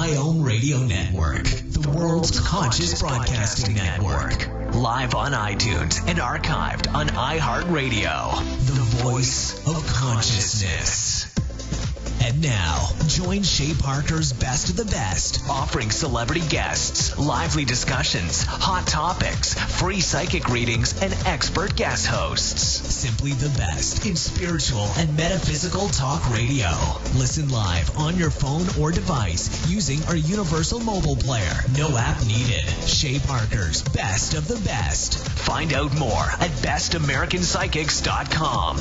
Iome Radio Network, the world's conscious broadcasting network. Live on iTunes and archived on iHeartRadio, the voice of consciousness. And now, join Shay Parker's Best of the Best, offering celebrity guests, lively discussions, hot topics, free psychic readings, and expert guest hosts. Simply the best in spiritual and metaphysical talk radio. Listen live on your phone or device using our universal mobile player. No app needed. Shay Parker's Best of the Best. Find out more at bestamericanpsychics.com.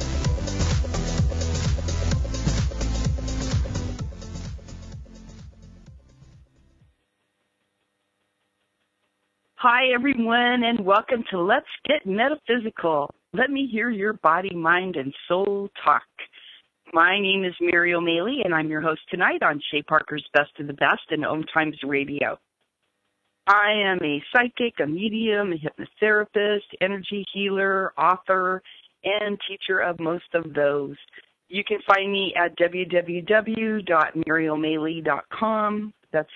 Hi, everyone, and welcome to Let's Get Metaphysical. Let me hear your body, mind, and soul talk. My name is Mary O'Malley, and I'm your host tonight on Shay Parker's Best of the Best and Om Times Radio. I am a psychic, a medium, a hypnotherapist, energy healer, author, and teacher of most of those. You can find me at www.maryomaley.com. That's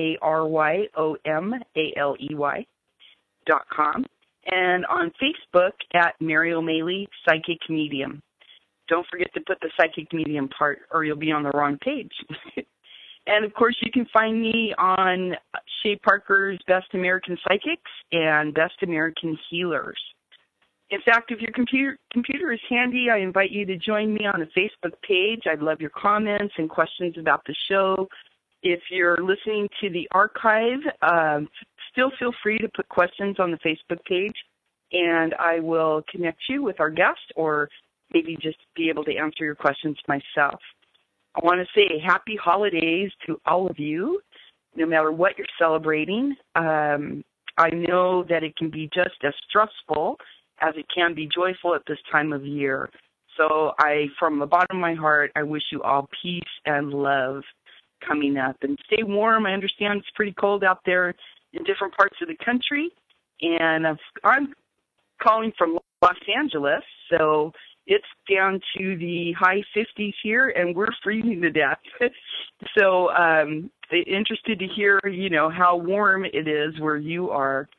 MaryOmaley.com, and on Facebook at Mary O'Malley Psychic Medium. Don't forget to put the psychic medium part or you'll be on the wrong page. And of course you can find me on Shay Parker's Best American Psychics and Best American Healers. In fact, if your computer is handy, I invite you to join me on the Facebook page. I'd love your comments and questions about the show. If you're listening to the archive, still feel free to put questions on the Facebook page, and I will connect you with our guest or maybe just be able to answer your questions myself. I want to say happy holidays to all of you, no matter what you're celebrating. I know that it can be just as stressful as it can be joyful at this time of year. So from the bottom of my heart, I wish you all peace and love coming up. And stay warm. I understand it's pretty cold out there in different parts of the country. And I'm calling from Los Angeles, so it's down to the high 50s here, and we're freezing to death. So interested to hear, how warm it is where you are.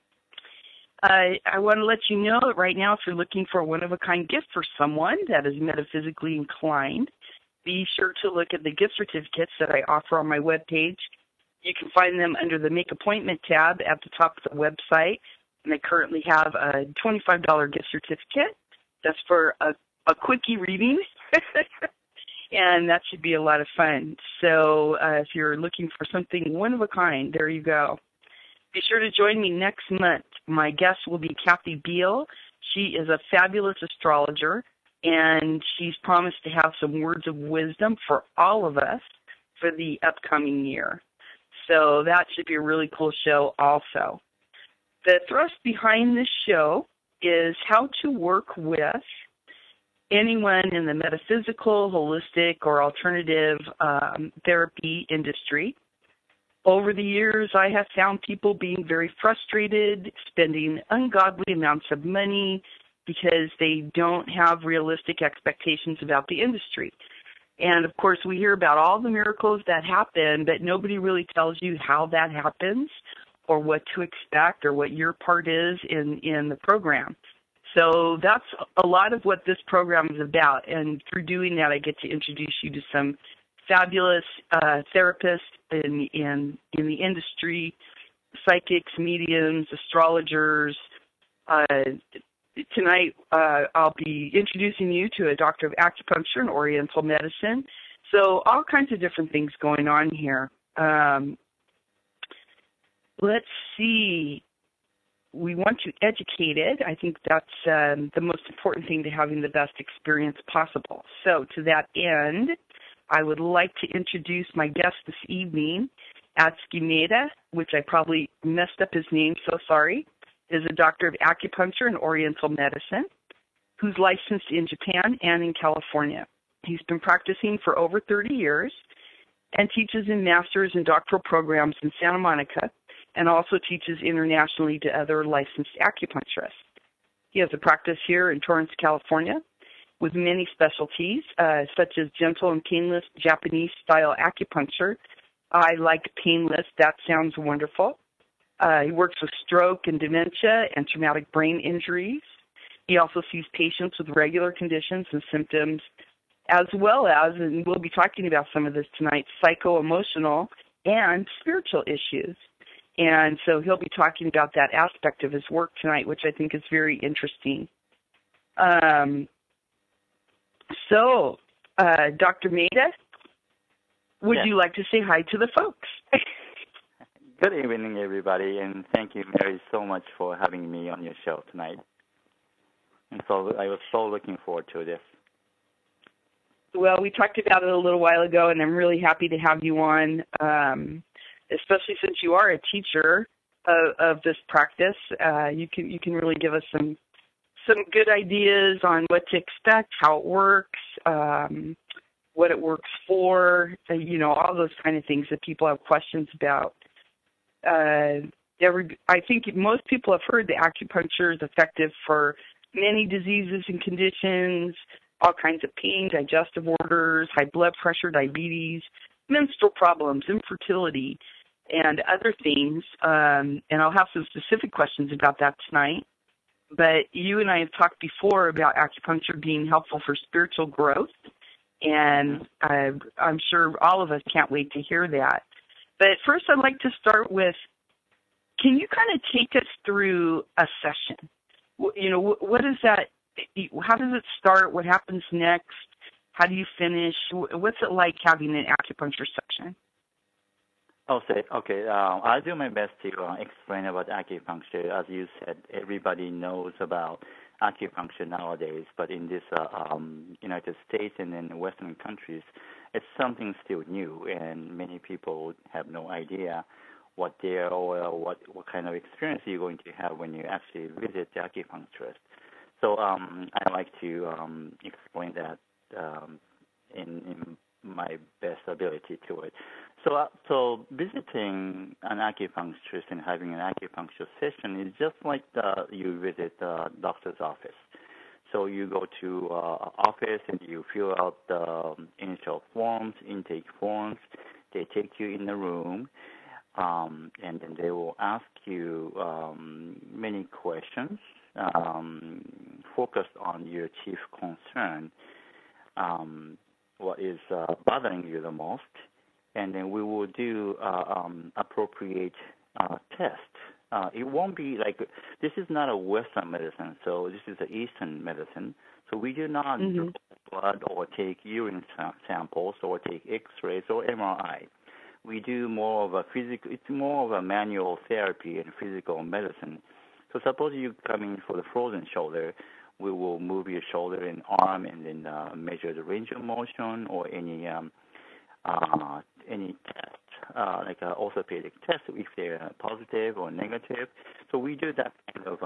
I want to let you know that right now, if you're looking for a one-of-a-kind gift for someone that is metaphysically inclined, be sure to look at the gift certificates that I offer on my webpage. You can find them under the Make Appointment tab at the top of the website, and I currently have a $25 gift certificate. That's for a quickie reading, and that should be a lot of fun. So if you're looking for something one-of-a-kind, there you go. Be sure to join me next month. My guest will be Kathy Beal. She is a fabulous astrologer, and she's promised to have some words of wisdom for all of us for the upcoming year. So that should be a really cool show also. The thrust behind this show is how to work with anyone in the metaphysical, holistic, or alternative therapy industry. Over the years, I have found people being very frustrated, spending ungodly amounts of money because they don't have realistic expectations about the industry. And, of course, we hear about all the miracles that happen, but nobody really tells you how that happens or what to expect or what your part is in the program. So that's a lot of what this program is about. And through doing that, I get to introduce you to some fabulous therapists in the industry, psychics, mediums, astrologers. Tonight, I'll be introducing you to a doctor of acupuncture and oriental medicine. So all kinds of different things going on here. Let's see. We want you educated. I think that's the most important thing to having the best experience possible. So to that end, I would like to introduce my guest this evening, Atsuki Maeda, which I probably messed up his name, so sorry, is a doctor of acupuncture and oriental medicine who's licensed in Japan and in California. He's been practicing for over 30 years and teaches in master's and doctoral programs in Santa Monica and also teaches internationally to other licensed acupuncturists. He has a practice here in Torrance, California, with many specialties, such as gentle and painless Japanese-style acupuncture, I like painless. That sounds wonderful. He works with stroke and dementia and traumatic brain injuries. He also sees patients with regular conditions and symptoms, as well as, and we'll be talking about some of this tonight, psycho-emotional and spiritual issues. And so he'll be talking about that aspect of his work tonight, which I think is very interesting. Dr. Maida, would you like to say hi to the folks? Good evening, everybody, and thank you, Mary, so much for having me on your show tonight. And so I was so looking forward to this. Well, we talked about it a little while ago, and I'm really happy to have you on, especially since you are a teacher of this practice. You can really give us some good ideas on what to expect, how it works, what it works for, all those kind of things that people have questions about. I think most people have heard that acupuncture is effective for many diseases and conditions, all kinds of pain, digestive orders, high blood pressure, diabetes, menstrual problems, infertility, and other things. And I'll have some specific questions about that tonight. But you and I have talked before about acupuncture being helpful for spiritual growth, and I'm sure all of us can't wait to hear that. But first, I'd like to start with, can you kind of take us through a session? What is that? How does it start? What happens next? How do you finish? What's it like having an acupuncture section? Okay. I'll do my best to explain about acupuncture. As you said, everybody knows about acupuncture nowadays, but in this United States and in Western countries, it's something still new, and many people have no idea what kind of experience you're going to have when you actually visit the acupuncturist. So I like to explain that in my best ability to it. So visiting an acupuncturist and having an acupuncture session is just like you visit the doctor's office. So you go to office and you fill out the initial forms, intake forms. They take you in the room, and then they will ask you many questions focused on your chief concern, what is bothering you the most, and then we will do appropriate test. It won't be like, this is not a Western medicine, so this is an Eastern medicine. So we do not draw blood or take urine samples or take X-rays or MRI. We do more of it's more of a manual therapy and physical medicine. So suppose you come in for the frozen shoulder, we will move your shoulder and arm and then measure the range of motion or any test, like an orthopedic test, if they're positive or negative. So we do that kind of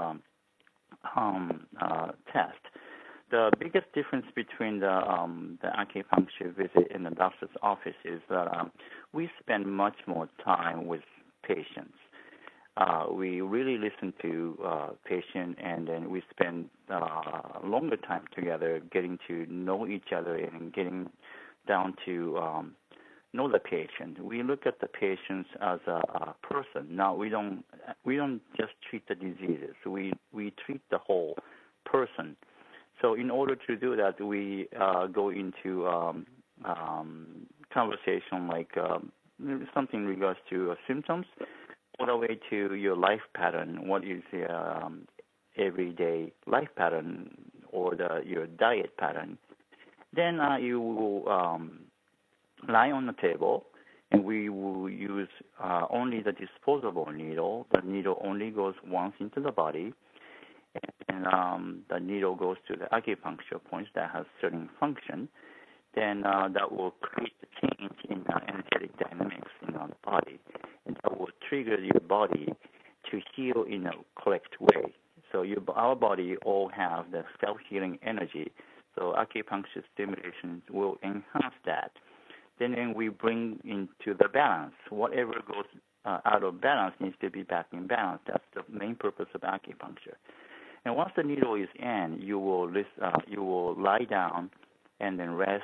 test. The biggest difference between the acupuncture visit in the doctor's office is that we spend much more time with patients. We really listen to patient, and then we spend longer time together getting to know each other and getting down to know the patient. We look at the patients as a person. Now we don't just treat the diseases. We treat the whole person. So in order to do that, we go into conversation like something in regards to symptoms, all the way to your life pattern. What is your everyday life pattern or your diet pattern? Then you will lie on the table, and we will use only the disposable needle. The needle only goes once into the body, and the needle goes to the acupuncture points that has certain function. Then that will create a change in energetic dynamics in our body, and that will trigger your body to heal in a correct way. So our body all have the self-healing energy. So acupuncture stimulation will enhance that. Then we bring into the balance. Whatever goes out of balance needs to be back in balance. That's the main purpose of acupuncture. And once the needle is in, you will lie down and then rest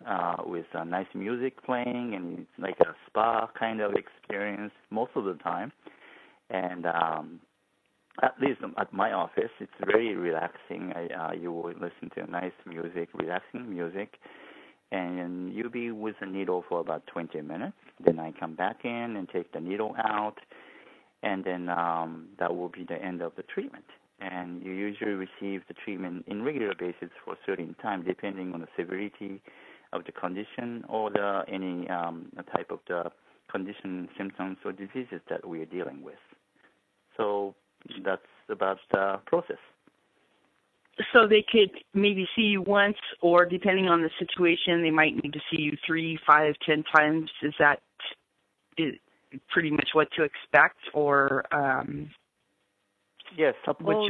with nice music playing, and it's like a spa kind of experience most of the time. And at least at my office, it's very relaxing. You will listen to nice music, relaxing music, and you'll be with the needle for about 20 minutes. Then I come back in and take the needle out, and then that will be the end of the treatment. And you usually receive the treatment in regular basis for a certain time, depending on the severity of the condition or any type of the condition, symptoms, or diseases that we are dealing with. So that's about the process. So they could maybe see you once, or depending on the situation, they might need to see you 3, 5, 10 times. Is that pretty much what to expect, or? Yes. Suppose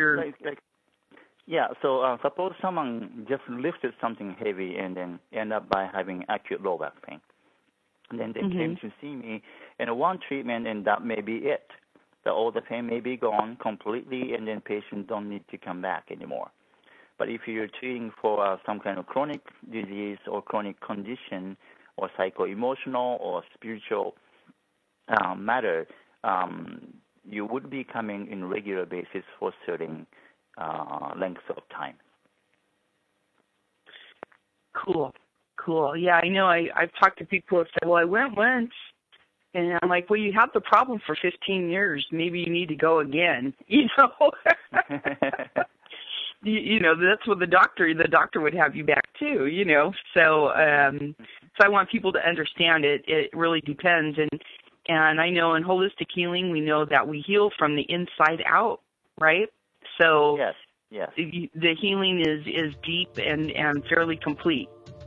So suppose someone just lifted something heavy and then end up by having acute low back pain, and then they came to see me, and one treatment, and that may be it. All the pain may be gone completely, and then patients don't need to come back anymore. But if you're treating for some kind of chronic disease or chronic condition or psycho-emotional or spiritual matter, you would be coming in regular basis for certain lengths of time. Cool. Yeah, I know. I've talked to people who say, well, I went once. And I'm like, well, you have the problem for 15 years. Maybe you need to go again, you know. You know, that's what the doctor would have you back too, you know. So I want people to understand it. It really depends. And I know in holistic healing, we know that we heal from the inside out, right? So yes. The healing is deep and fairly complete.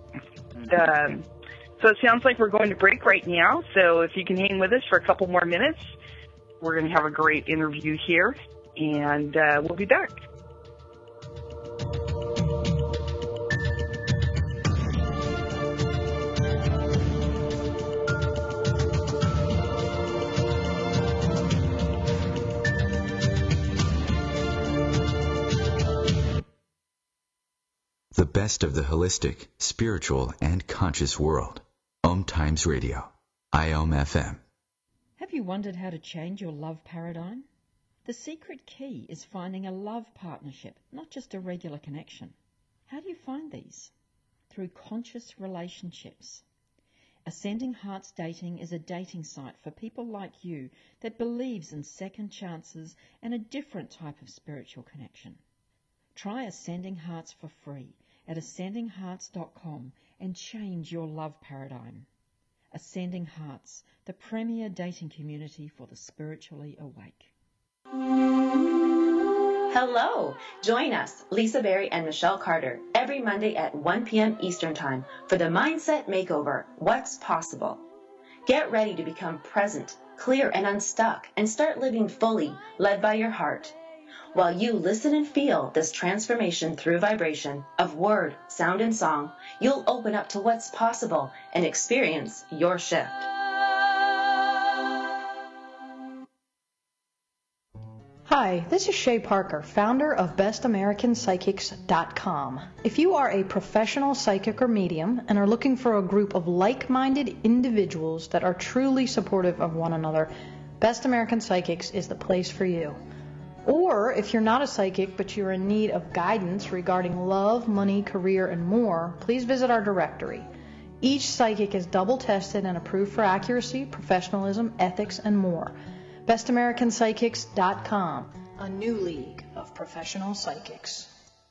So it sounds like we're going to break right now. So if you can hang with us for a couple more minutes, we're going to have a great interview here, and we'll be back. The best of the holistic, spiritual, and conscious world. Om Times Radio, IOM FM. Have you wondered how to change your love paradigm? The secret key is finding a love partnership, not just a regular connection. How do you find these? Through conscious relationships. Ascending Hearts Dating is a dating site for people like you that believes in second chances and a different type of spiritual connection. Try Ascending Hearts for free at ascendinghearts.com and change your love paradigm. Ascending Hearts, the premier dating community for the spiritually awake. Hello! Join us, Lisa Berry and Michelle Carter, every Monday at 1 p.m. Eastern Time for the Mindset Makeover, What's Possible. Get ready to become present, clear, and unstuck, and start living fully, led by your heart. While you listen and feel this transformation through vibration of word, sound, and song, you'll open up to what's possible and experience your shift. Hi, this is Shay Parker, founder of BestAmericanPsychics.com. If you are a professional psychic or medium and are looking for a group of like-minded individuals that are truly supportive of one another, Best American Psychics is the place for you. Or if you're not a psychic but you're in need of guidance regarding love, money, career, and more, please visit our directory. Each psychic is double tested and approved for accuracy, professionalism, ethics, and more. BestAmericanPsychics.com, a new league of professional psychics.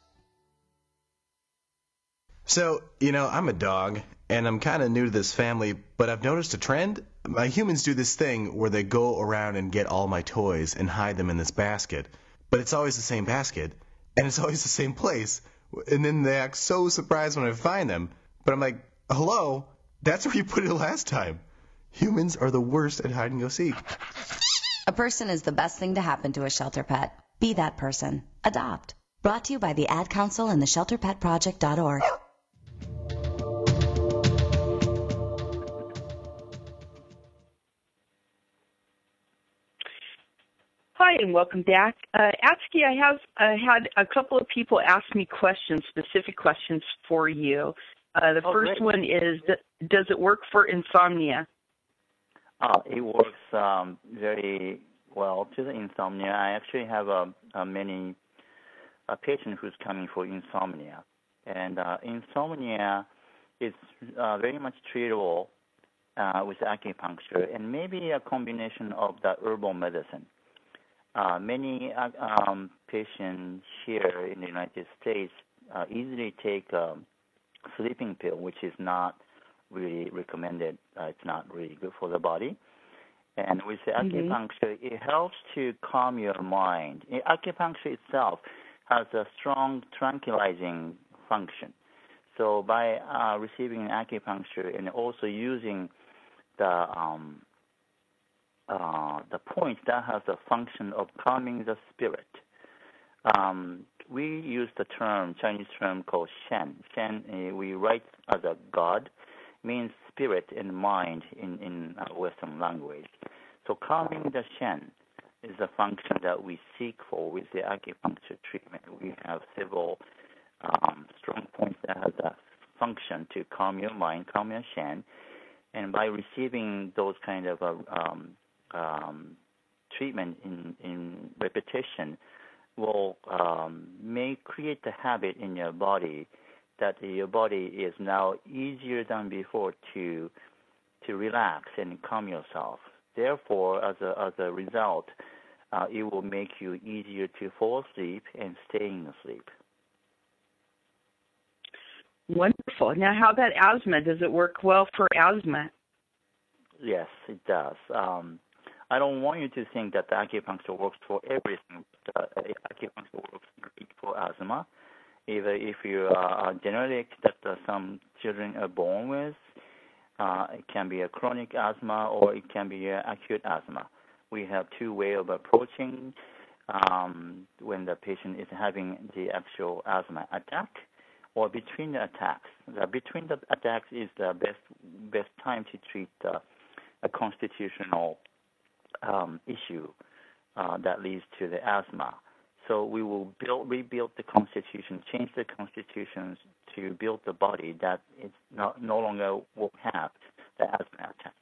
So, I'm a dog, and I'm kind of new to this family, but I've noticed a trend. My humans do this thing where they go around and get all my toys and hide them in this basket, but it's always the same basket, and it's always the same place, and then they act so surprised when I find them, but I'm like, hello, that's where you put it last time. Humans are the worst at hide and go seek. A person is the best thing to happen to a shelter pet. Be that person. Adopt. Brought to you by the Ad Council and the ShelterPetProject.org. Hi, and welcome back. Atsuki, I have had a couple of people ask me questions, specific questions for you. The first one is, does it work for insomnia? It works very well to the insomnia. I actually have a patient who's coming for insomnia. And insomnia is very much treatable with acupuncture and maybe a combination of the herbal medicine. Many patients here in the United States easily take a sleeping pill, which is not really recommended. It's not really good for the body. And with the acupuncture, it helps to calm your mind. Acupuncture itself has a strong tranquilizing function. So by receiving an acupuncture and also using the point that has the function of calming the spirit, we use the Chinese term called Shen. Shen, we write as a God, means spirit and mind in Western language. So calming the Shen is a function that we seek for with the acupuncture treatment. We have several strong points that have that function to calm your mind, calm your Shen. And by receiving those kind of treatment in repetition, will may create the habit in your body that your body is now easier than before to relax and calm yourself. Therefore, as a result, it will make you easier to fall asleep and staying asleep. Wonderful. Now, how about asthma? Does it work well for asthma? Yes, it does. I don't want you to think that the acupuncture works for everything. Acupuncture works great for asthma. Either if you are genetic that some children are born with, it can be a chronic asthma or it can be acute asthma. We have two ways of approaching when the patient is having the actual asthma attack or between the attacks. Between the attacks is the best time to treat a constitutional issue that leads to the asthma. So we will rebuild the constitution, change the constitutions to build the body that it's no longer will have the asthma attack.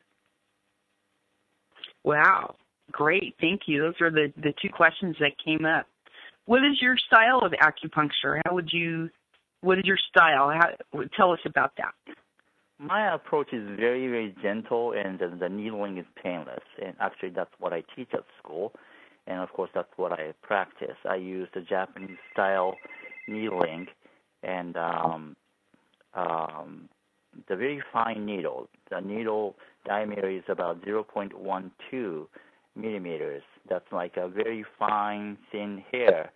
Wow, great, thank you. Those are the two questions that came up. What is your style of acupuncture? What is your style? Tell us about that. My approach is very, very gentle, and the needling is painless. And actually, that's what I teach at school. And, of course, that's what I practice. I use the Japanese-style needling and the very fine needle. The needle diameter is about 0.12 millimeters. That's like a very fine, thin hair,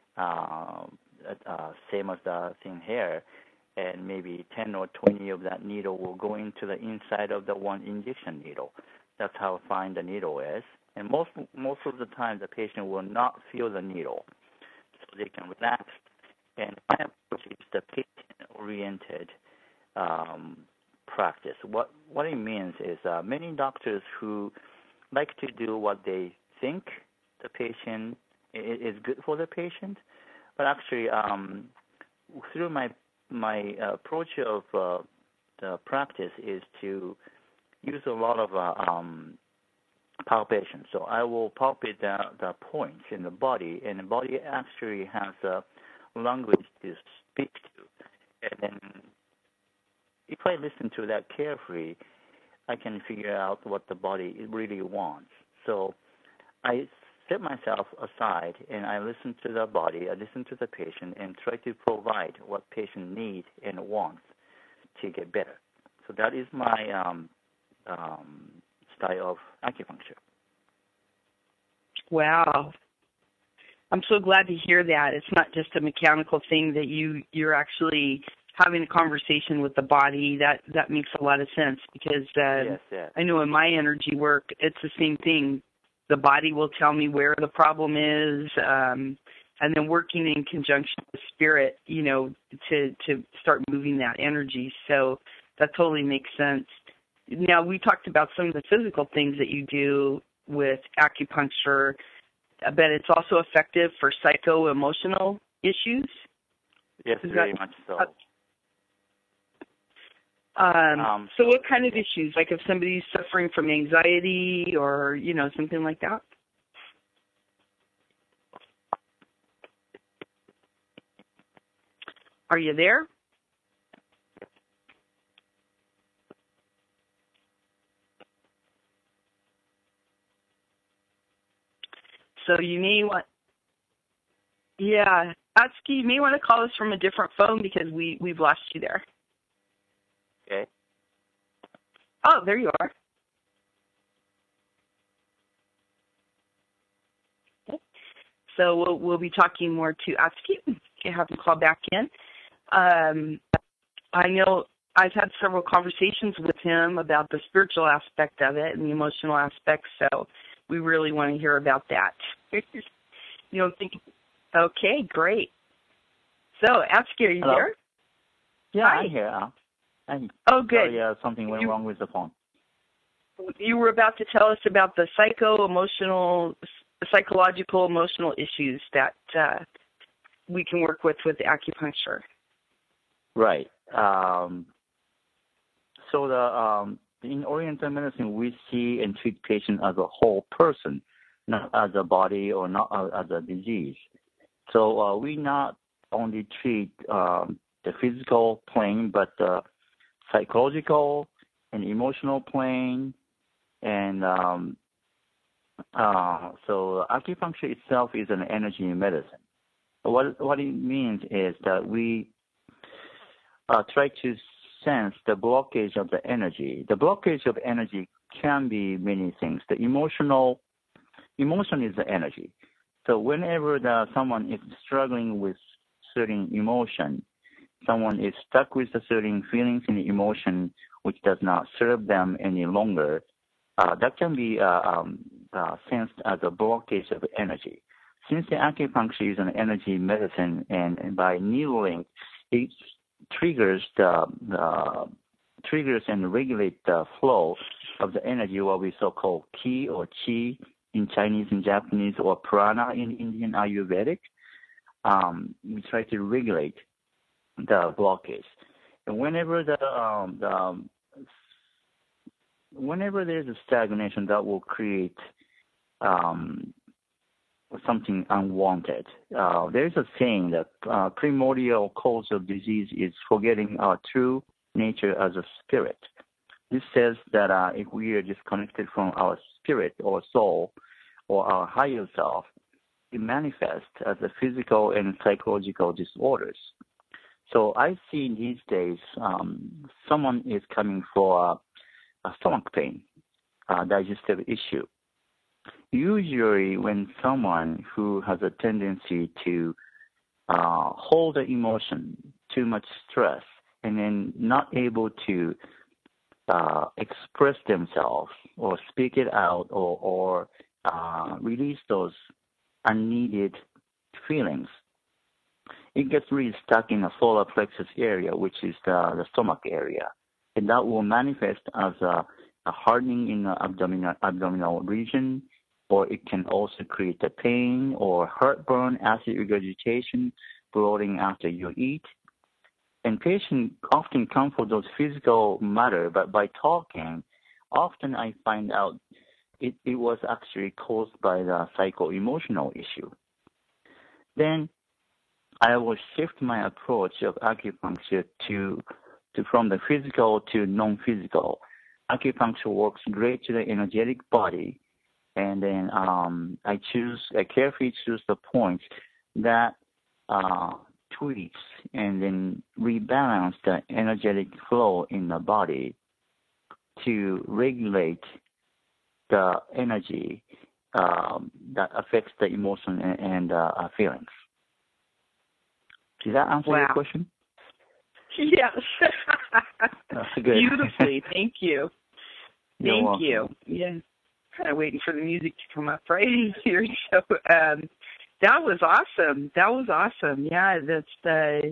same as the thin hair. And maybe 10 or 20 of that needle will go into the inside of the one injection needle. That's how fine the needle is. And most of the time, the patient will not feel the needle, so they can relax. And my approach is the patient-oriented practice. What it means is many doctors who like to do what they think the patient is good for the patient, but actually through my approach of the practice is to use a lot of palpation. So I will palpate the points in the body, and the body actually has a language to speak to. And then if I listen to that carefully, I can figure out what the body really wants. So I set myself aside, and I listen to the body, I listen to the patient, and try to provide what patient needs and wants to get better. So that is my style of acupuncture. Wow. I'm so glad to hear that. It's not just a mechanical thing, that you're actually having a conversation with the body. That makes a lot of sense, because yes. I know in my energy work, it's the same thing. The body will tell me where the problem is, and then working in conjunction with spirit, to start moving that energy. So that totally makes sense. Now, we talked about some of the physical things that you do with acupuncture, but it's also effective for psycho-emotional issues? Yes, very much so. So what kind of issues? Like if somebody's suffering from anxiety or, something like that? Are you there? So you may want, Atsuki, you may want to call us from a different phone because we've lost you there. Okay. Oh, there you are. Okay. So we'll be talking more to Atsuki. You can have him call back in. I know I've had several conversations with him about the spiritual aspect of it and the emotional aspect, so we really want to hear about that. You don't think? Okay, great. So, Atsuki, are you Hello? there? Yeah, Hi. I'm here. Oh, good. Sorry, something went wrong with the phone. You were about to tell us about the psychological, emotional issues that we can work with acupuncture. Right. So in Oriental medicine, we see and treat patients as a whole person, not as a body or not as a disease. So we not only treat the physical plane, but the psychological and emotional plane. And so acupuncture itself is an energy medicine. What it means is that we try to sense the blockage of the energy. The blockage of energy can be many things. The emotion is the energy. So whenever someone is struggling with certain emotion, someone is stuck with a certain feelings and emotion which does not serve them any longer, that can be sensed as a blockage of energy. Since the acupuncture is an energy medicine, and by needling, it triggers and regulates the flow of the energy, what we so-called ki or chi in Chinese and Japanese, or prana in Indian Ayurvedic. We try to regulate the blockage, and whenever whenever there's a stagnation, that will create something unwanted. There's a saying that primordial cause of disease is forgetting our true nature as a spirit. This says that if we are disconnected from our spirit or soul or our higher self, it manifests as a physical and psychological disorders. So I see these days someone is coming for a stomach pain, digestive issue. Usually when someone who has a tendency to hold the emotion, too much stress, and then not able to express themselves or speak it out or release those unneeded feelings, it gets really stuck in the solar plexus area, which is the stomach area. And that will manifest as a hardening in the abdominal region, or it can also create a pain or heartburn, acid regurgitation, bloating after you eat. And patients often come for those physical matter, but by talking, often I find out it was actually caused by the psycho-emotional issue. Then I will shift my approach of acupuncture to from the physical to non-physical. Acupuncture works great to the energetic body, and then I carefully choose the points that tweaks and then rebalance the energetic flow in the body to regulate the energy that affects the emotion and feelings. Did that answer your question? Yes. Good. Beautifully. Thank you. You're Thank you. Yeah. Kind of waiting for the music to come up right here. So that was awesome. That was awesome. Yeah, that's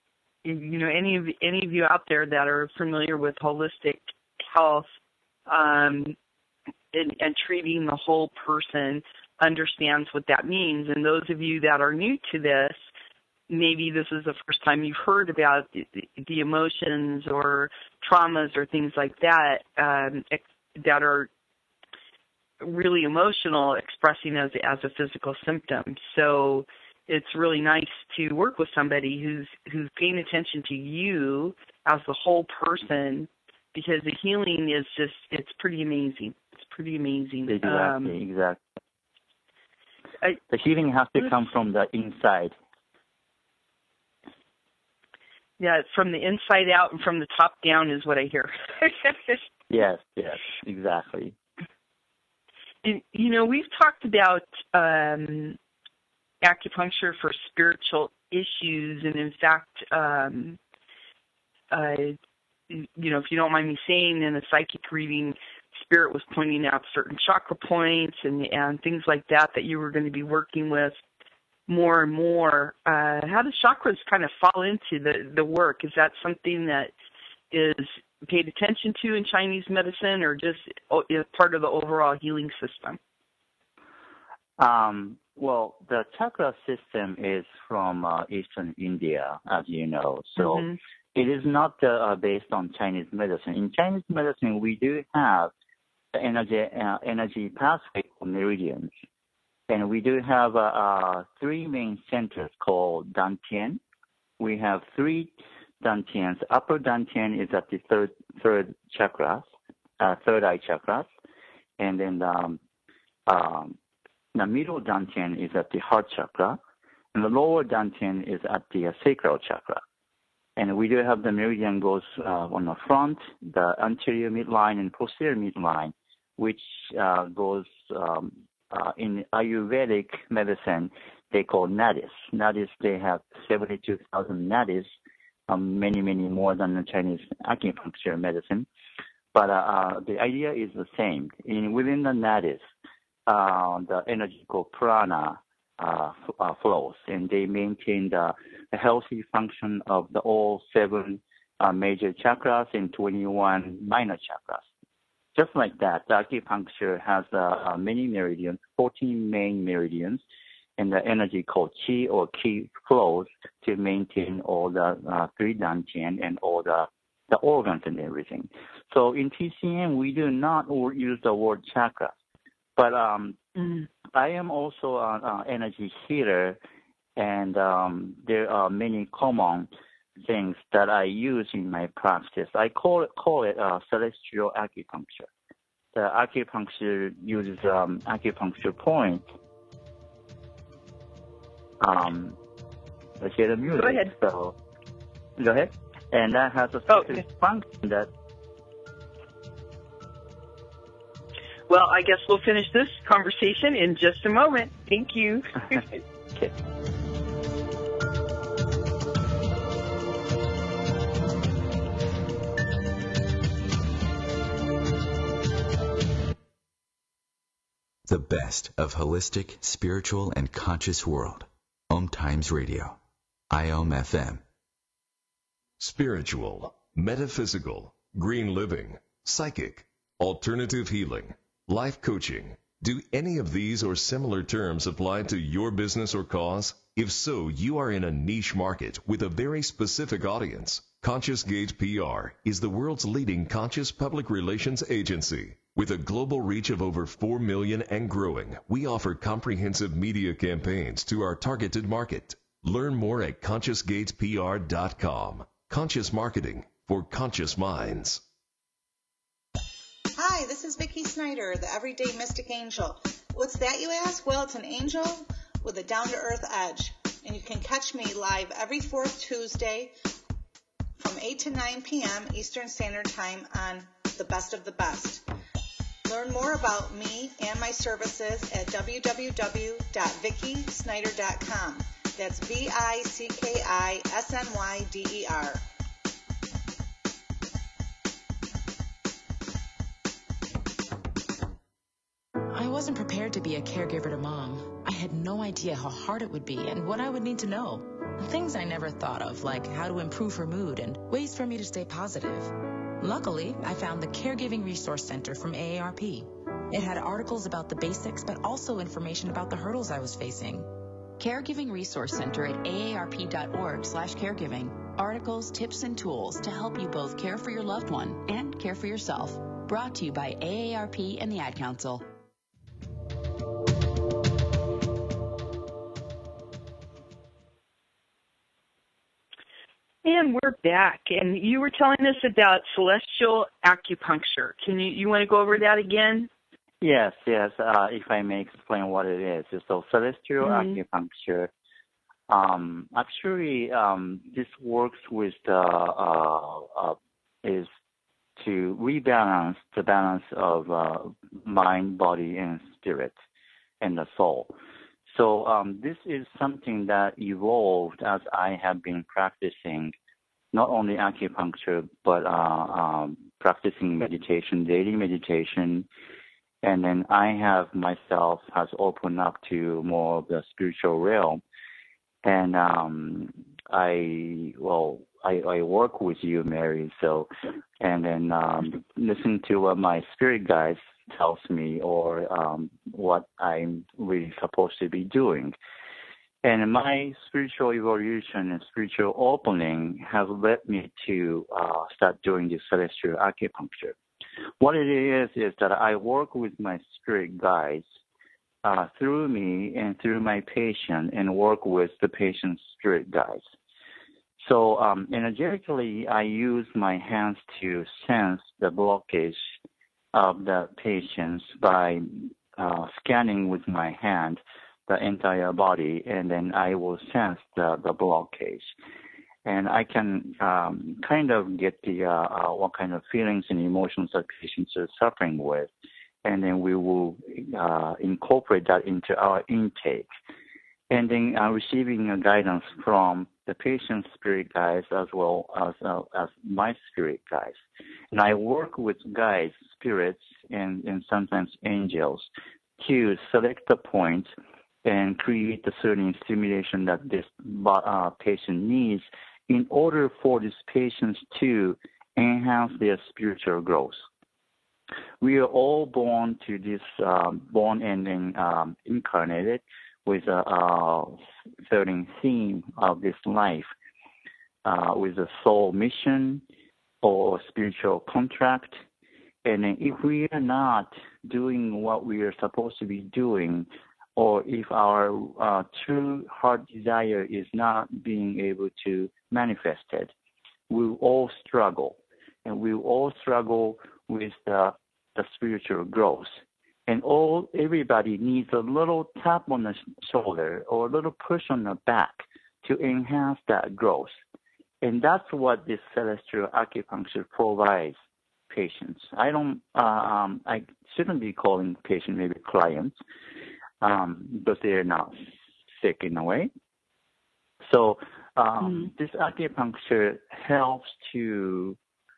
any of you out there that are familiar with holistic health and treating the whole person understands what that means. And those of you that are new to this, maybe this is the first time you've heard about the emotions or traumas or things like that that are really emotional, expressing as a physical symptom. So it's really nice to work with somebody who's paying attention to you as the whole person, because the healing is just, it's pretty amazing. It's pretty amazing. Exactly. The healing has to come from the inside. Yeah, from the inside out and from the top down is what I hear. Yes, exactly. You know, we've talked about acupuncture for spiritual issues, and in fact, you know, if you don't mind me saying, in a psychic reading, Spirit was pointing out certain chakra points and things like that you were going to be working with more and more. How do chakras kind of fall into the work? Is that something that is paid attention to in Chinese medicine, or just is part of the overall healing system? Well, the chakra system is from Eastern India, as you know. So it is not based on Chinese medicine. In Chinese medicine, we do have the energy pathway or meridians. And we do have three main centers called Dantian. We have three Dantians. Upper Dantian is at the third chakra, third eye chakra. And then the middle Dantian is at the heart chakra. And the lower Dantian is at the sacral chakra. And we do have the meridian goes on the front, the anterior midline and posterior midline, which goes in Ayurvedic medicine, they call nadis. Nadis, they have 72,000 nadis, many more than the Chinese acupuncture medicine. But the idea is the same. Within the nadis, the energy called prana flows, and they maintain the healthy function of the all 7 major chakras and 21 minor chakras. Just like that, the acupuncture has many meridians, 14 main meridians, and the energy called qi or qi flows to maintain all the 3 dantian and all the organs and everything. So in TCM, we do not use the word chakra, but I am also an energy healer, and there are many common things that I use in my practice. I call it celestial acupuncture. The acupuncture uses acupuncture points. Let's hear the music. Go ahead. So, go ahead. And that has a specific function that. Well, I guess we'll finish this conversation in just a moment. Thank you. Okay. The best of holistic, spiritual, and conscious world. Om Times Radio. IOM FM. Spiritual, metaphysical, green living, psychic, alternative healing, life coaching. Do any of these or similar terms apply to your business or cause? If so, you are in a niche market with a very specific audience. Conscious Gate PR is the world's leading conscious public relations agency. With a global reach of over 4 million and growing, we offer comprehensive media campaigns to our targeted market. Learn more at ConsciousGatesPR.com. Conscious marketing for conscious minds. Hi, this is Vicki Snyder, the Everyday Mystic Angel. What's that, you ask? Well, it's an angel with a down-to-earth edge. And you can catch me live every 4th Tuesday from 8 to 9 p.m. Eastern Standard Time on The Best of the Best. Learn more about me and my services at www.vickysnyder.com. That's VICKISNYDER. I wasn't prepared to be a caregiver to Mom. I had no idea how hard it would be and what I would need to know. Things I never thought of, like how to improve her mood and ways for me to stay positive. Luckily, I found the Caregiving Resource Center from AARP. It had articles about the basics, but also information about the hurdles I was facing. Caregiving Resource Center at aarp.org/caregiving. Articles, tips, and tools to help you both care for your loved one and care for yourself. Brought to you by AARP and the Ad Council. And we're back. And you were telling us about celestial acupuncture. You want to go over that again? Yes. If I may explain what it is. So celestial acupuncture, actually, this works with is to rebalance the balance of mind, body, and spirit, and the soul. So this is something that evolved as I have been practicing not only acupuncture, but practicing meditation, daily meditation. And then I have myself has opened up to more of the spiritual realm. And I work with you, Mary. So, and then listen to what my spirit guides tells me, or what I'm really supposed to be doing. And my spiritual evolution and spiritual opening has led me to start doing this celestial acupuncture. What it is that I work with my spirit guides through me and through my patient, and work with the patient's spirit guides. So energetically, I use my hands to sense the blockage of the patients by scanning with my hand the entire body, and then I will sense the blockage. And I can kind of get the what kind of feelings and emotions that patients are suffering with, and then we will incorporate that into our intake. And then receiving a guidance from the patient's spirit guides as well as my spirit guides. And I work with guides, spirits, and sometimes angels to select the point and create the certain stimulation that this patient needs in order for these patients to enhance their spiritual growth. We are all born to this, born and then incarnated with a certain theme of this life, with a soul mission or spiritual contract. And if we are not doing what we are supposed to be doing, or if our true heart desire is not being able to manifest it, we will all struggle. And we will all struggle with the spiritual growth. And everybody needs a little tap on the shoulder or a little push on the back to enhance that growth. And that's what this celestial acupuncture provides patients. I shouldn't be calling patients maybe clients, because they're not sick in a way. So this acupuncture helps to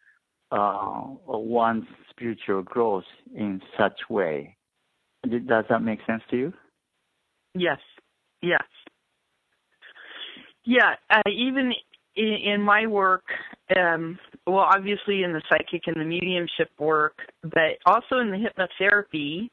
one's spiritual growth in such way. Does that make sense to you? Yes. Yeah, even in my work, well, obviously in the psychic and the mediumship work, but also in the hypnotherapy,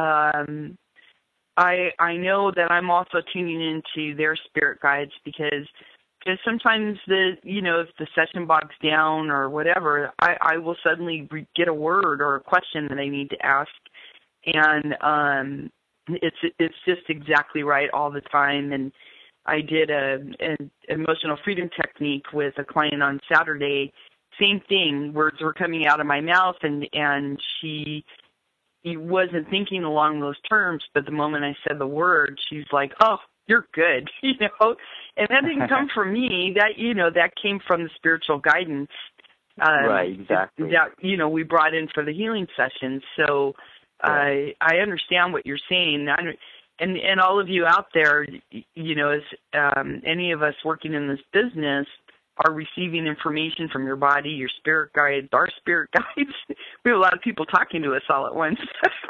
I know that I'm also tuning into their spirit guides because sometimes if the session bogs down or whatever, I will suddenly get a word or a question that I need to ask, and it's just exactly right all the time. And I did an emotional freedom technique with a client on Saturday. Same thing, words were coming out of my mouth, and she wasn't thinking along those terms, but the moment I said the word, she's like, "Oh, you're good," And that didn't come from me. That came from the spiritual guidance. Right, exactly. That we brought in for the healing session. So I understand what you're saying, and all of you out there, as any of us working in this business are receiving information from your body, your spirit guides, our spirit guides. We have a lot of people talking to us all at once.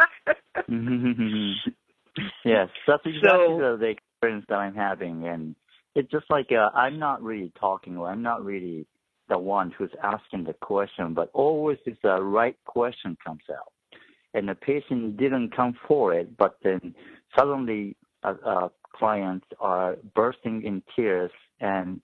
Yes, that's exactly the experience that I'm having. And it's just like I'm not really talking, or I'm not really the one who's asking the question, but always it's the right question comes out. And the patient didn't come for it, but then suddenly a clients are bursting in tears, and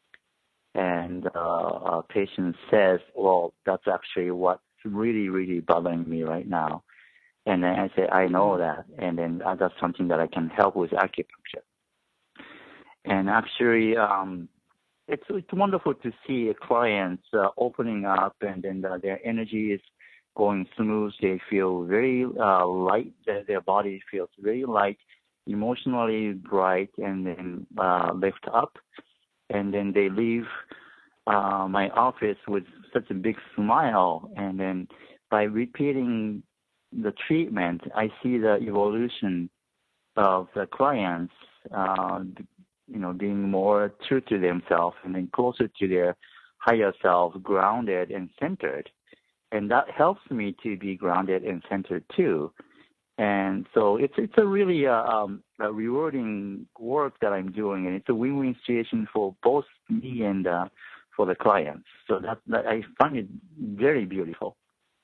a patient says, well, that's actually what's really, really bothering me right now. And then I say, I know that, and then that's something that I can help with acupuncture. And actually, it's wonderful to see clients opening up, and then their energy is going smooth. They feel very light. Their body feels very light, emotionally bright, and then lift up. And then they leave my office with such a big smile. And then by repeating the treatment, I see the evolution of the clients, being more true to themselves and then closer to their higher self, grounded and centered. And that helps me to be grounded and centered too. And so it's a really a rewarding work that I'm doing, and it's a win-win situation for both me and for the clients. So that I find it very beautiful.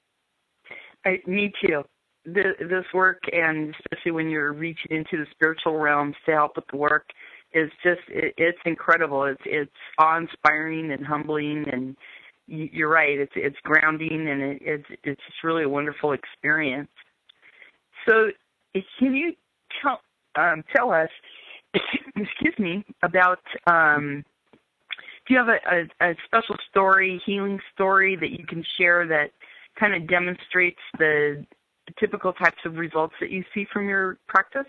Me too. This work, and especially when you're reaching into the spiritual realms to help with the work, is just it's incredible. It's awe-inspiring and humbling, and you're right. It's grounding, and it's just really a wonderful experience. So, can you tell us, excuse me, about? Do you have a special story, healing story that you can share that kind of demonstrates the typical types of results that you see from your practice?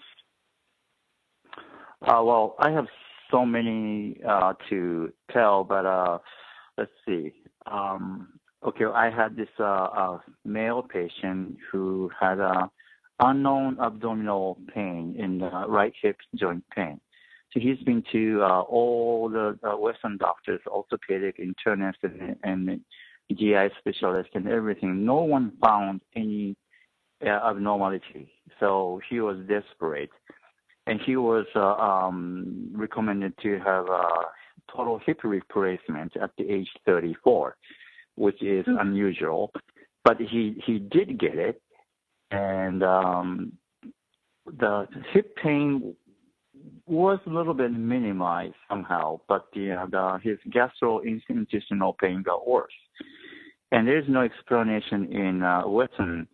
Well, I have so many to tell, but let's see. Okay, I had this male patient who had unknown abdominal pain in the right hip joint pain. So he's been to all the Western doctors, orthopedic, internist, and GI specialists and everything. No one found any abnormality. So he was desperate. And he was recommended to have a total hip replacement at the age 34, which is unusual. But he did get it. And the hip pain was a little bit minimized somehow, but his gastrointestinal pain got worse. And there's no explanation in Western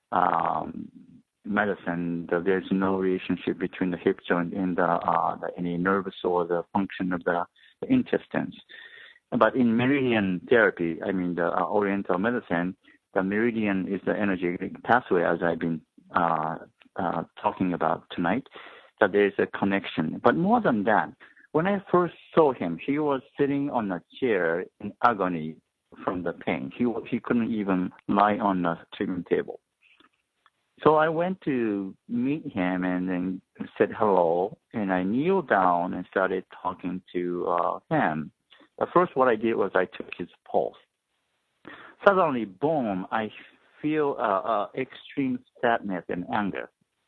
medicine that there's no relationship between the hip joint and any nervous or the function of the intestines. But in meridian therapy, I mean the Oriental medicine, the meridian is the energetic pathway, as I've been talking about tonight, that there's a connection. But more than that, when I first saw him, he was sitting on a chair in agony from the pain. He couldn't even lie on the treatment table. So I went to meet him and then said hello, and I kneeled down and started talking to him. But first what I did was I took his pulse. Suddenly, boom, I feel extreme sadness and anger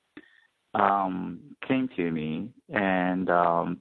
came to me, and I'm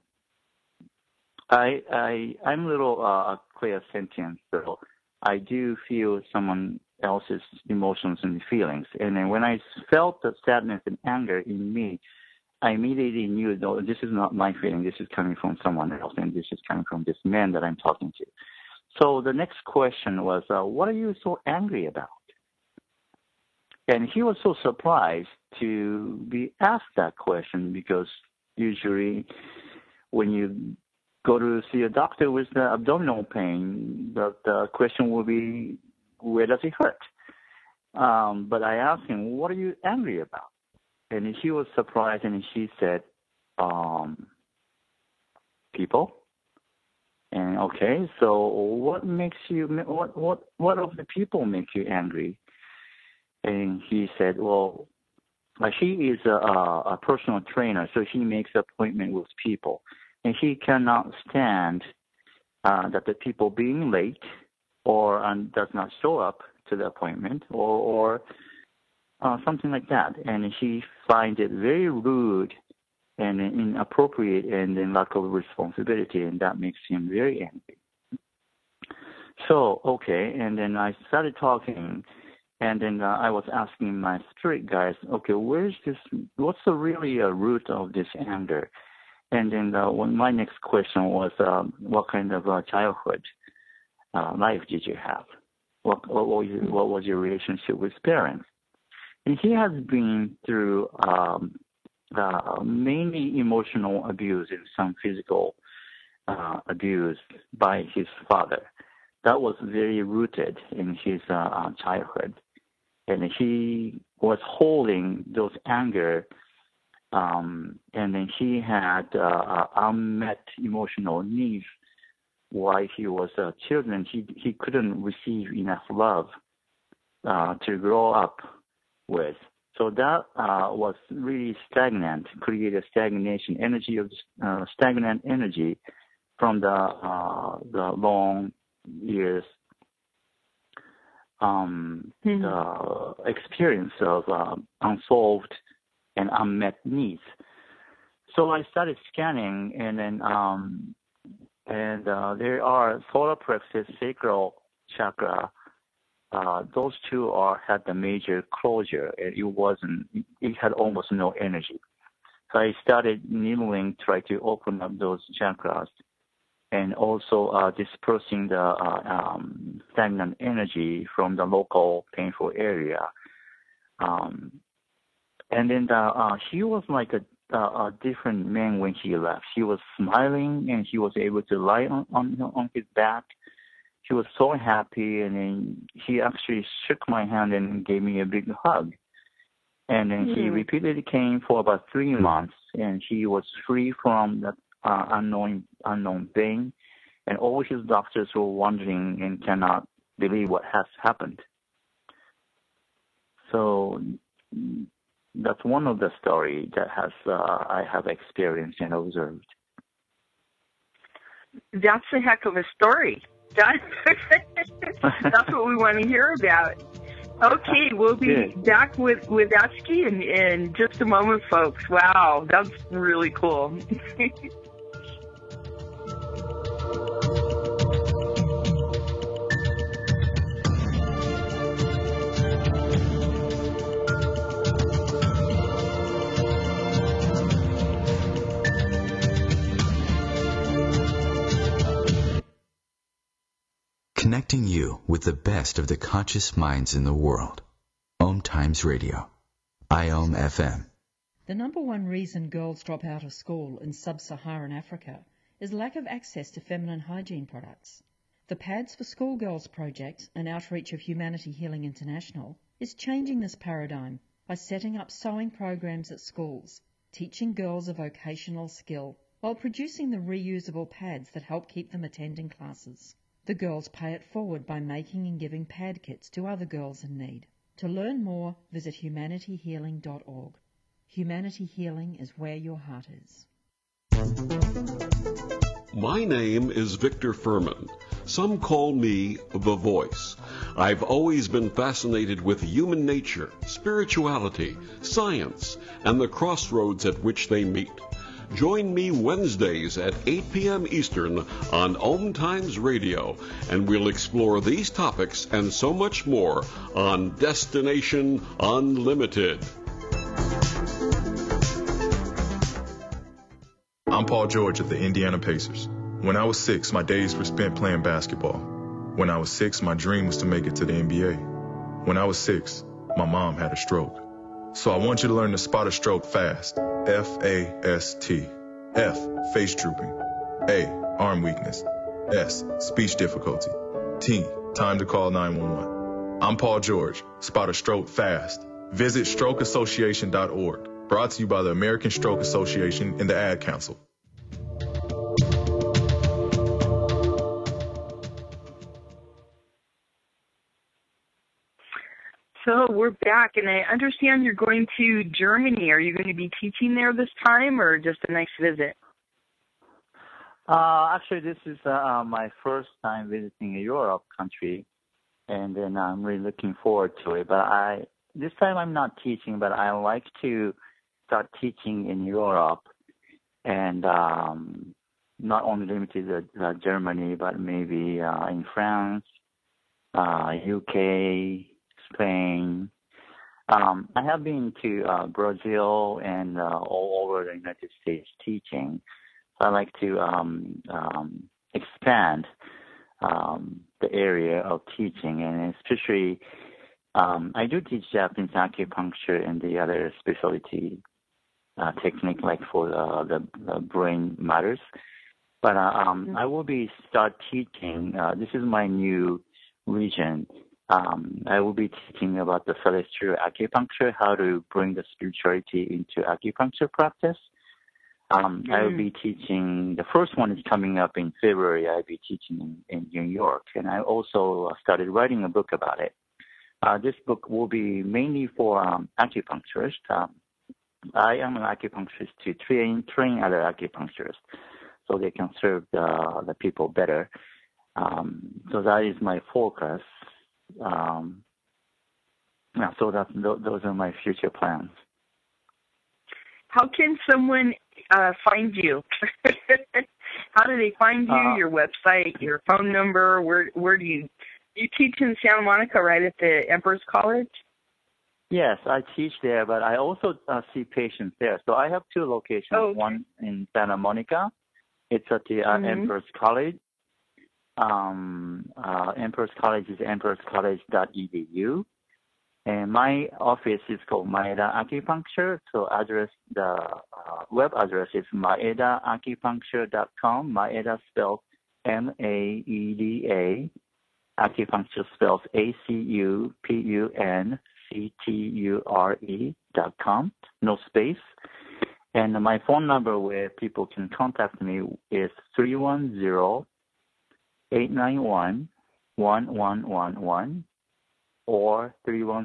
a little clairsentient, so I do feel someone else's emotions and feelings. And then when I felt the sadness and anger in me, I immediately knew, no, this is not my feeling. This is coming from someone else, and this is coming from this man that I'm talking to. So the next question was, what are you so angry about? And he was so surprised to be asked that question, because usually when you go to see a doctor with the abdominal pain, the question will be, where does it hurt? But I asked him, what are you angry about? And he was surprised, and he said, people. And okay, so what makes you, what of the people make you angry? And he said, well, he is a personal trainer, so he makes appointment with people. And he cannot stand that the people being late or does not show up to the appointment or something like that. And he finds it very rude and inappropriate and in lack of responsibility, and that makes him very angry. So, okay, and then I started talking, and then I was asking my spirit guides, okay, what's the really root of this anger? And then my next question was, what kind of childhood life did you have? What was your relationship with parents? And he has been through mainly emotional abuse and some physical abuse by his father. That was very rooted in his childhood. And he was holding those anger, and then he had unmet emotional needs while he was a children. He couldn't receive enough love to grow up with. So that was really stagnant, created stagnation, energy of stagnant energy from the long years, the experience of unsolved and unmet needs. So I started scanning, and then there are solar plexus, sacral chakra. Those two had the major closure. It had almost no energy. So I started needling, try to open up those chakras, and also dispersing the stagnant energy from the local painful area. And then he was like a different man when he left. He was smiling, and he was able to lie on his back. He was so happy, and then he actually shook my hand and gave me a big hug. And then he repeatedly came for about 3 months, and he was free from that unknown pain. And all his doctors were wondering and cannot believe what has happened. So that's one of the stories that I have experienced and observed. That's a heck of a story. That's what we want to hear about. Okay, we'll be back with Atsuki in just a moment, folks. Wow, that's really cool. Connecting you with the best of the conscious minds in the world. Om Times Radio. IOM FM. The number one reason girls drop out of school in sub-Saharan Africa is lack of access to feminine hygiene products. The Pads for Schoolgirls project, an outreach of Humanity Healing International, is changing this paradigm by setting up sewing programs at schools, teaching girls a vocational skill, while producing the reusable pads that help keep them attending classes. The girls pay it forward by making and giving pad kits to other girls in need. To learn more, visit humanityhealing.org. Humanity Healing is where your heart is. My name is Victor Furman. Some call me The Voice. I've always been fascinated with human nature, spirituality, science, and the crossroads at which they meet. Join me Wednesdays at 8 p.m. Eastern on Om Times Radio, and we'll explore these topics and so much more on Destination Unlimited. I'm Paul George of the Indiana Pacers. When I was 6, my days were spent playing basketball. When I was 6, my dream was to make it to the NBA. When I was 6, my mom had a stroke. So I want you to learn to spot a stroke fast. F-A-S-T. F, face drooping. A, arm weakness. S, speech difficulty. T, time to call 911. I'm Paul George. Spot a stroke fast. Visit strokeassociation.org. Brought to you by the American Stroke Association and the Ad Council. So we're back, and I understand you're going to Germany. Are you going to be teaching there this time, or just a nice visit? Actually, this is my first time visiting a Europe country, and then I'm really looking forward to it. But this time I'm not teaching, but I like to start teaching in Europe, and not only limited to Germany, but maybe in France, UK, Spain. I have been to Brazil and all over the United States teaching. So I like to expand the area of teaching, and especially I do teach Japanese acupuncture and the other specialty technique, like for the brain matters. But I will be start teaching. This is my new region. I will be teaching about the celestial acupuncture, how to bring the spirituality into acupuncture practice. I will be teaching, the first one is coming up in February. I'll be teaching in New York. And I also started writing a book about it. This book will be mainly for acupuncturists. I am an acupuncturist to train other acupuncturists so they can serve the people better. So that is my focus. So those are my future plans. How can someone find you? How do they find you? Your website, your phone number? Where do you teach in Santa Monica, right at the Emperor's College? Yes, I teach there, but I also see patients there. So I have two locations. Oh, okay. One in Santa Monica. It's at the Emperor's College. Emperor's College is emperorscollege.edu. And my office is called Maeda Acupuncture. So the web address is maedaAcupuncture.com. Maeda spells M-A-E-D-A. Acupuncture spells ACUPUNCTURE.com. No space. And my phone number where people can contact me is 310-891-1111 or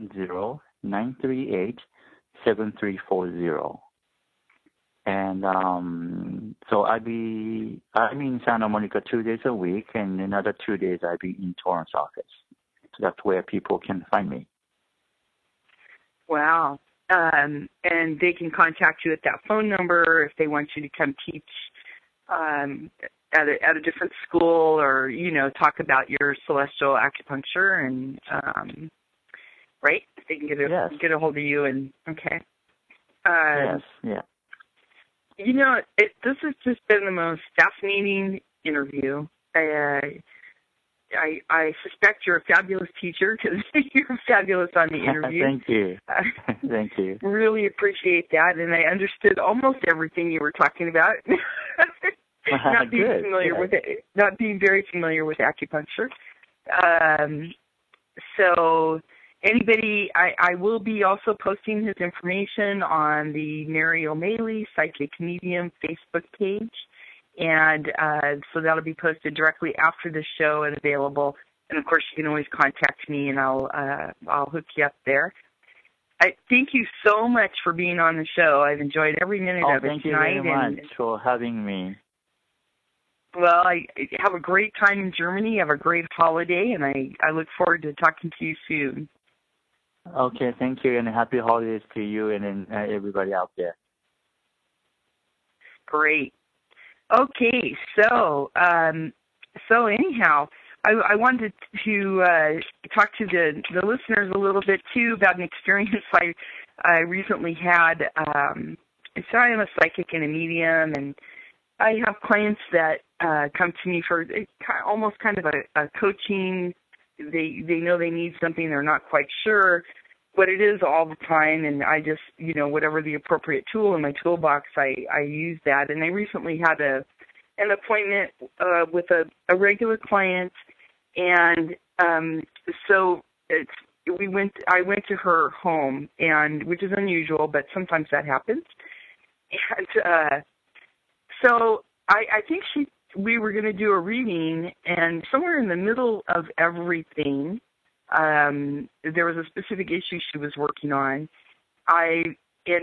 310-938-7340. And so I'm in Santa Monica 2 days a week, and another 2 days I'll be in Torrance office. So that's where people can find me. Wow. And they can contact you at that phone number if they want you to come teach at a different school, or talk about your celestial acupuncture, and right? They can get a hold of you, and okay. Yes. Yeah. This has just been the most fascinating interview. I suspect you're a fabulous teacher because you're fabulous on the interview. Thank you. Thank you. Really appreciate that, and I understood almost everything you were talking about. Not being familiar with it, not being very familiar with acupuncture. So anybody, I will be also posting his information on the Mary O'Malley Psychic Medium Facebook page. And so that'll be posted directly after the show and available. And, of course, you can always contact me, and I'll hook you up there. I thank you so much for being on the show. I've enjoyed every minute of it tonight. Thank you very much for having me. Well, I have a great time in Germany. Have a great holiday, and I look forward to talking to you soon. Okay, thank you, and happy holidays to you and everybody out there. Great. Okay, so anyhow, I wanted to talk to the listeners a little bit too about an experience I recently had. So I am a psychic and a medium, and I have clients that come to me for almost kind of a coaching. They know they need something, they're not quite sure what it is all the time, and I just, whatever the appropriate tool in my toolbox, I use that. And I recently had an appointment with a regular client, and so I went to her home, and which is unusual, but sometimes that happens. And so I think we were going to do a reading, and somewhere in the middle of everything, there was a specific issue she was working on. Any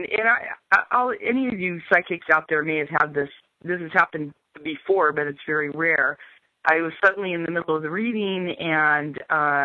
of you psychics out there may have had this. This has happened before, but it's very rare. I was suddenly in the middle of the reading, and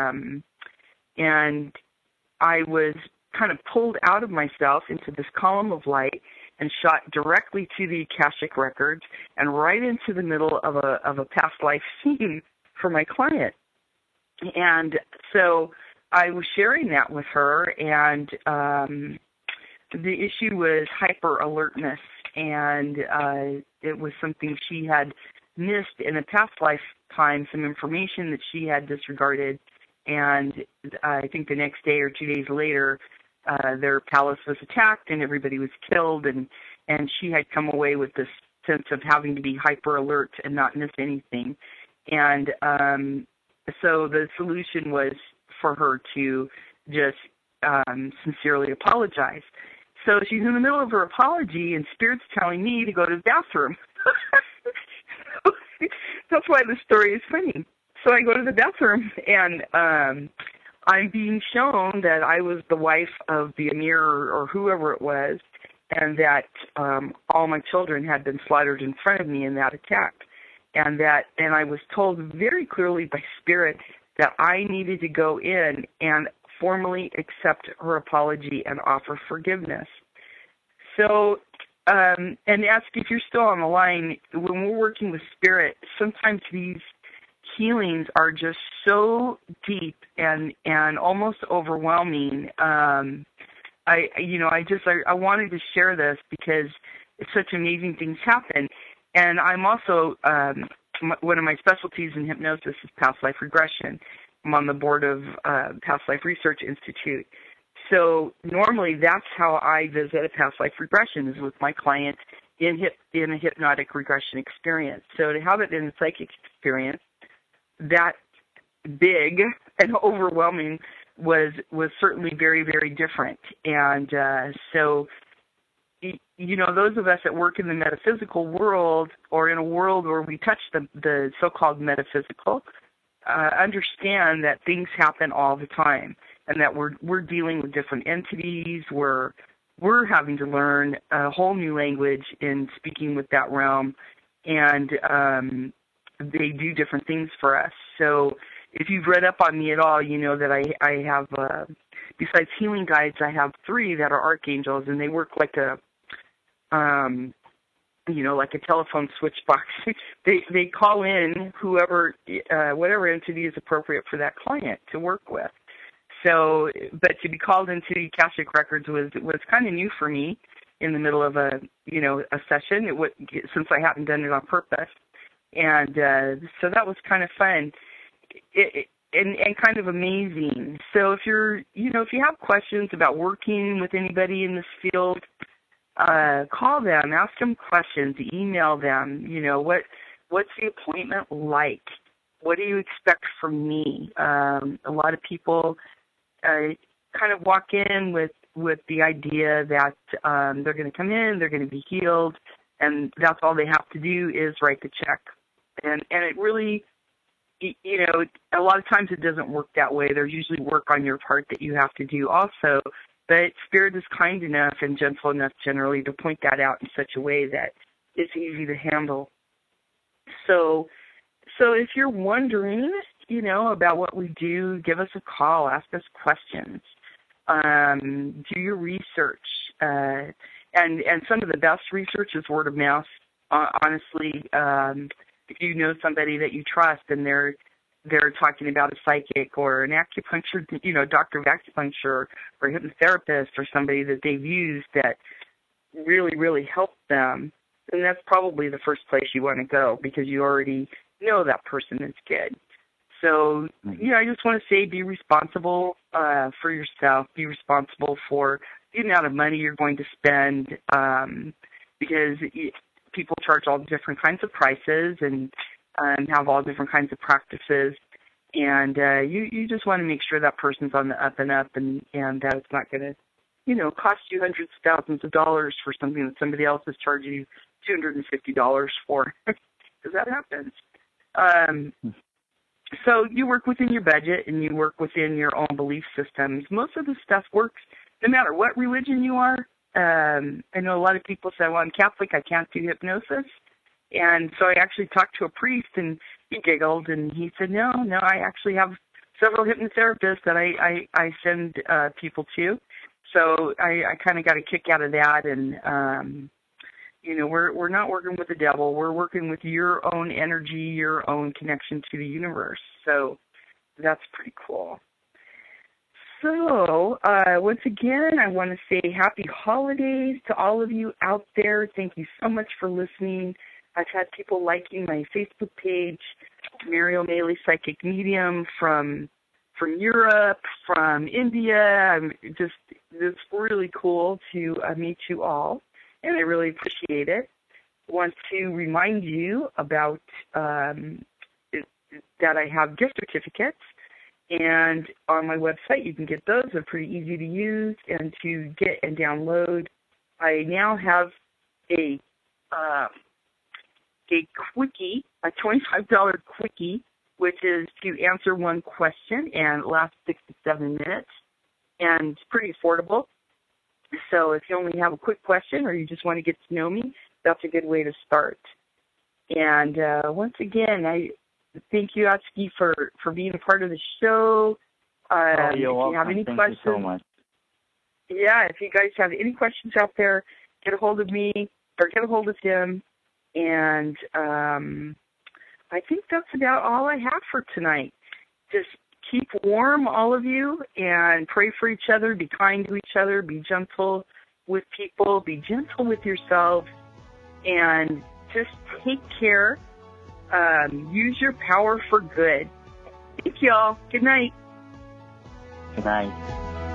I was kind of pulled out of myself into this column of light and shot directly to the Akashic records and right into the middle of a past life scene for my client. And so I was sharing that with her, and the issue was hyper alertness. and it was something she had missed in a past lifetime, some information that she had disregarded, and I think the next day or 2 days later, their palace was attacked and everybody was killed, and she had come away with this sense of having to be hyper alert and not miss anything. And so the solution was for her to just sincerely apologize. So she's in the middle of her apology, and Spirit's telling me to go to the bathroom. That's why the story is funny. So I go to the bathroom, and I'm being shown that I was the wife of the emir or whoever it was, and that all my children had been slaughtered in front of me in that attack. And I was told very clearly by Spirit that I needed to go in and formally accept her apology and offer forgiveness. So, and ask if you're still on the line, when we're working with Spirit, sometimes these healings are just so deep and almost overwhelming. I wanted to share this because it's such amazing things happen. And I'm also, one of my specialties in hypnosis is past life regression. I'm on the board of Past Life Research Institute. So normally that's how I visit a past life regression, is with my client in a hypnotic regression experience. So to have it in a psychic experience that big and overwhelming was certainly very, very different. And so, those of us that work in the metaphysical world, or in a world where we touch the so-called metaphysical, understand that things happen all the time, and that we're dealing with different entities. We're having to learn a whole new language in speaking with that realm, and they do different things for us. So if you've read up on me at all, you know that I have, besides healing guides, I have 3 that are archangels, and they work like a telephone switch box. they call in whoever, whatever entity is appropriate for that client to work with. So, but to be called into the Akashic Records was kind of new for me in the middle of a session, since I hadn't done it on purpose. And so that was kind of fun and kind of amazing. So if you have questions about working with anybody in this field, call them, ask them questions, email them. What's the appointment like? What do you expect from me? A lot of people kind of walk in with the idea that they're going to come in, they're going to be healed, and that's all they have to do is write the check. And it really, a lot of times it doesn't work that way. There's usually work on your part that you have to do also. But Spirit is kind enough and gentle enough generally to point that out in such a way that it's easy to handle. So if you're wondering, about what we do, give us a call, ask us questions, do your research. And some of the best research is word of mouth. Honestly, if you know somebody that you trust and they're talking about a psychic or an acupuncture, doctor of acupuncture or a hypnotherapist or somebody that they've used that really, really helped them, then that's probably the first place you want to go, because you already know that person is good. So, I just want to say, be responsible for yourself. Be responsible for the amount of money you're going to spend, because people charge all different kinds of prices and have all different kinds of practices. And you just want to make sure that person's on the up and up, and that it's not going to, cost you hundreds of thousands of dollars for something that somebody else is charging you $250 for, because that happens. So you work within your budget and you work within your own belief systems. Most of the stuff works no matter what religion you are. I know a lot of people say, well, I'm Catholic, I can't do hypnosis. And so I actually talked to a priest, and he giggled, and he said, no, I actually have several hypnotherapists that I send people to. So I kind of got a kick out of that, and we're not working with the devil. We're working with your own energy, your own connection to the universe. So that's pretty cool. So, once again, I want to say happy holidays to all of you out there. Thank you so much for listening. I've had people liking my Facebook page, Mary O'Malley Psychic Medium, from Europe, from India. It's really cool to meet you all, and I really appreciate it. I want to remind you about that I have gift certificates, and on my website you can get those. They're pretty easy to use and to get and download. I now have a quickie, a $25 quickie, which is to answer one question and lasts 6 to 7 minutes, and it's pretty affordable. So if you only have a quick question or you just want to get to know me, that's a good way to start. And once again, I thank you, Atsuki, for being a part of the show. You're welcome. If you have any Thank questions, you so much. Yeah, if you guys have any questions out there, get a hold of me or get a hold of him. And I think that's about all I have for tonight. Just keep warm, all of you, and pray for each other. Be kind to each other. Be gentle with people. Be gentle with yourself. And just take care. Use your power for good. Thank y'all. Good night. Good night.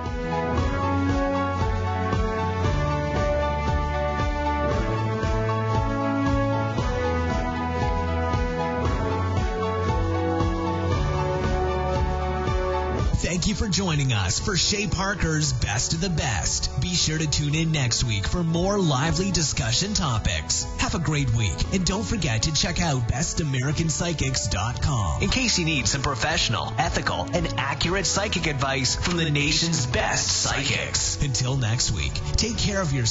Thank you for joining us for Shay Parker's Best of the Best. Be sure to tune in next week for more lively discussion topics. Have a great week, and don't forget to check out bestamericanpsychics.com in case you need some professional, ethical, and accurate psychic advice from the nation's best psychics. Until next week, take care of yourself.